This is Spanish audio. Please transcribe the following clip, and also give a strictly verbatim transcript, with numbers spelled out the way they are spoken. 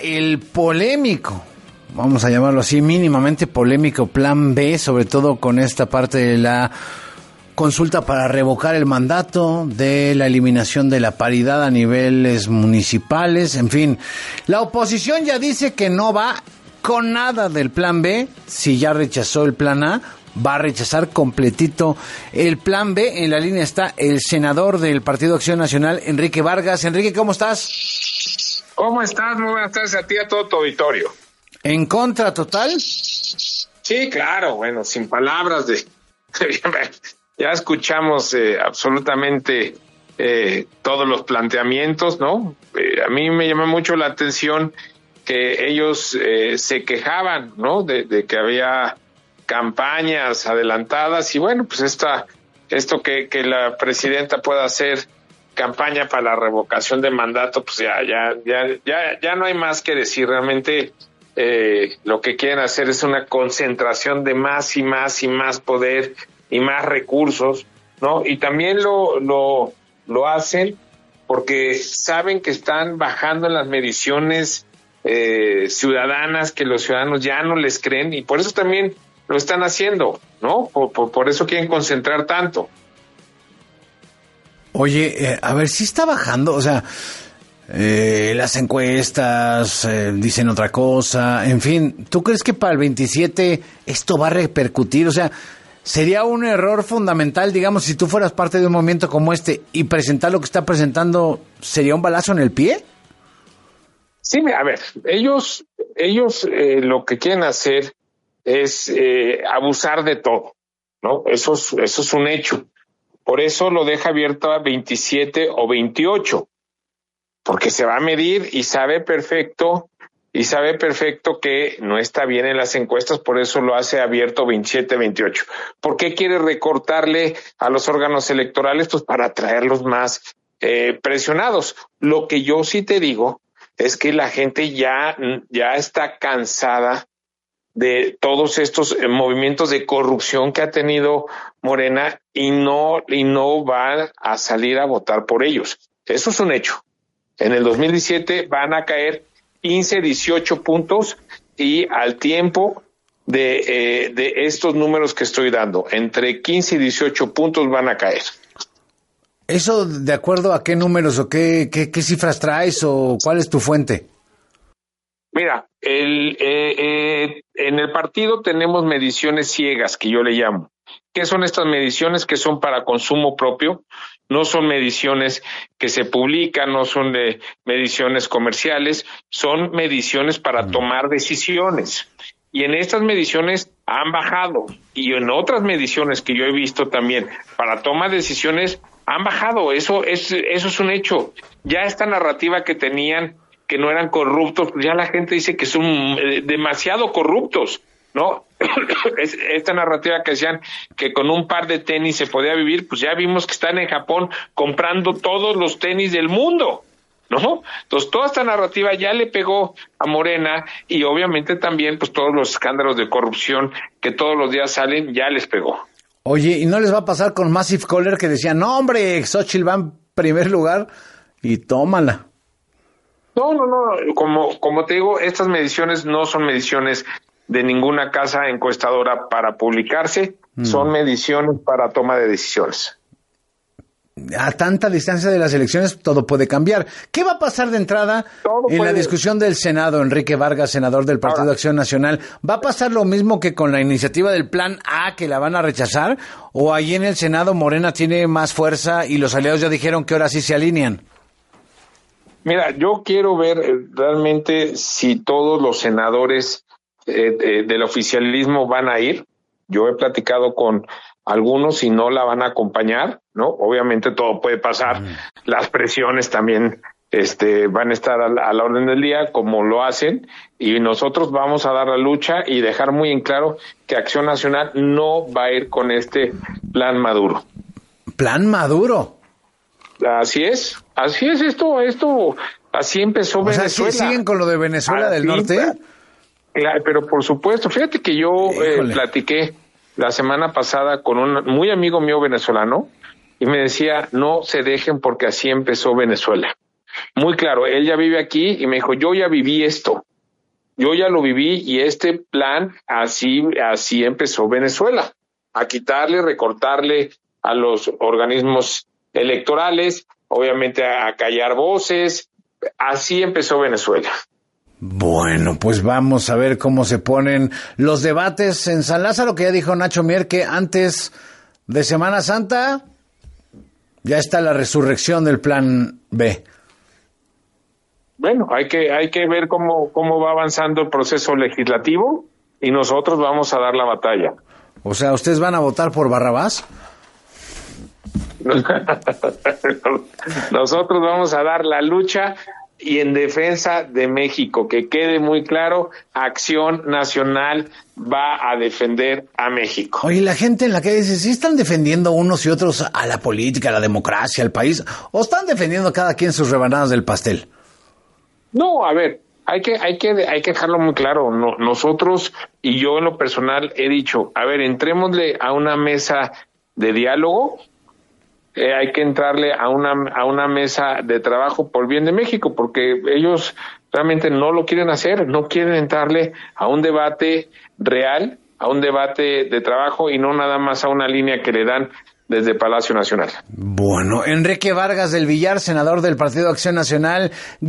el polémico, vamos a llamarlo así, mínimamente polémico Plan B, sobre todo con esta parte de la consulta para revocar el mandato, de la eliminación de la paridad a niveles municipales, en fin. La oposición ya dice que no va con nada del Plan B. Si ya rechazó el Plan A, va a rechazar completito el Plan B. En la línea está el senador del Partido Acción Nacional, Enrique Vargas. Enrique, ¿cómo estás? ¿Cómo estás? Muy buenas tardes a ti y a todo tu auditorio. ¿En contra total? Sí, claro, bueno, sin palabras de... Ya escuchamos eh, absolutamente eh, todos los planteamientos, ¿no? Eh, a mí me llamó mucho la atención que ellos eh, se quejaban, ¿no? De, de que había campañas adelantadas y bueno, pues esta, esto que, que la presidenta pueda hacer campaña para la revocación de mandato, pues ya, ya, ya, ya, ya no hay más que decir. Realmente eh, lo que quieren hacer es una concentración de más y más y más poder y más recursos, ¿no? Y también lo, lo, lo hacen porque saben que están bajando en las mediciones eh, ciudadanas, que los ciudadanos ya no les creen y por eso también lo están haciendo, ¿no? Por, por, por eso quieren concentrar tanto. Oye, eh, a ver, sí está bajando, o sea, eh, las encuestas eh, dicen otra cosa, en fin, ¿tú crees que para el veintisiete esto va a repercutir? O sea, ¿sería un error fundamental, digamos, si tú fueras parte de un movimiento como este y presentar lo que está presentando, sería un balazo en el pie? Sí, a ver, ellos, ellos eh, lo que quieren hacer es eh, abusar de todo, ¿no? Eso es, eso es un hecho. Por eso lo deja abierto a veintisiete o veintiocho, porque se va a medir y sabe perfecto y sabe perfecto que no está bien en las encuestas, por eso lo hace abierto veintisiete, veintiocho. ¿Por qué quiere recortarle a los órganos electorales? Pues para traerlos más eh, presionados. Lo que yo sí te digo es que la gente ya, ya está cansada de todos estos eh, movimientos de corrupción que ha tenido Morena y no, y no va a salir a votar por ellos. Eso es un hecho. En el dos mil diecisiete van a caer quince, dieciocho puntos y al tiempo de, eh, de estos números que estoy dando, entre quince y dieciocho puntos van a caer. ¿Eso de acuerdo a qué números o qué, qué, qué cifras traes o cuál es tu fuente? Mira, el, eh, eh, en el partido tenemos mediciones ciegas, que yo le llamo. ¿Qué son estas mediciones? Que son para consumo propio, no son mediciones que se publican, no son de mediciones comerciales, son mediciones para tomar decisiones. Y en estas mediciones han bajado, y en otras mediciones que yo he visto también para toma de decisiones han bajado. Eso es, eso es un hecho. Ya esta narrativa que tenían, que no eran corruptos, pues ya la gente dice que son eh, demasiado corruptos, ¿no? Esta narrativa que decían que con un par de tenis se podía vivir, pues ya vimos que están en Japón comprando todos los tenis del mundo, ¿no? Entonces toda esta narrativa ya le pegó a Morena y obviamente también pues todos los escándalos de corrupción que todos los días salen ya les pegó. Oye, ¿y no les va a pasar con Massive Caller que decían, no hombre, Xochitl va en primer lugar y tómala? No, no, no, como, como te digo, estas mediciones no son mediciones de ninguna casa encuestadora para publicarse, mm. son mediciones para toma de decisiones. A tanta distancia de las elecciones todo puede cambiar. ¿Qué va a pasar de entrada todo en puede... la discusión del Senado, Enrique Vargas, senador del Partido Ahora, Acción Nacional? ¿Va a pasar lo mismo que con la iniciativa del Plan A, que la van a rechazar? ¿O ahí en el Senado Morena tiene más fuerza y los aliados ya dijeron que ahora sí se alinean? Mira, yo quiero ver realmente si todos los senadores eh, eh, del oficialismo van a ir. Yo he platicado con algunos y no la van a acompañar, ¿no? Obviamente todo puede pasar. Mm. Las presiones también este, van a estar a la, a la orden del día, como lo hacen, y nosotros vamos a dar la lucha y dejar muy en claro que Acción Nacional no va a ir con este plan Maduro. ¿Plan Maduro? Así es, así es esto, esto, así empezó o Venezuela. Sea, ¿sí siguen con lo de Venezuela así, del Norte? Claro, pero por supuesto, fíjate que yo eh, platiqué la semana pasada con un muy amigo mío venezolano y me decía, no se dejen porque así empezó Venezuela. muy claro, él ya vive aquí y me dijo, yo ya viví esto, yo ya lo viví y este plan, así, así empezó Venezuela, a quitarle, recortarle a los organismos electorales, obviamente a, a callar voces, así empezó Venezuela. Bueno, pues vamos a ver cómo se ponen los debates en San Lázaro, que ya dijo Nacho Mier que antes de Semana Santa ya está la resurrección del plan B. Bueno, hay que hay que ver cómo cómo va avanzando el proceso legislativo y nosotros vamos a dar la batalla. O sea, ¿ustedes van a votar por Barrabás? Nosotros vamos a dar la lucha y en defensa de México, que quede muy claro, Acción Nacional va a defender a México. Oye, la gente en la calle dice, ¿sí están defendiendo unos y otros a la política, a la democracia, al país? ¿O están defendiendo cada quien sus rebanadas del pastel? No, a ver, hay que, hay que, hay que dejarlo muy claro. No, nosotros y yo en lo personal he dicho, a ver, entrémosle a una mesa de diálogo. Eh, hay que entrarle a una a una mesa de trabajo por bien de México, porque ellos realmente no lo quieren hacer, no quieren entrarle a un debate real, a un debate de trabajo y no nada más a una línea que le dan desde Palacio Nacional. Bueno, Enrique Vargas del Villar, senador del Partido Acción Nacional.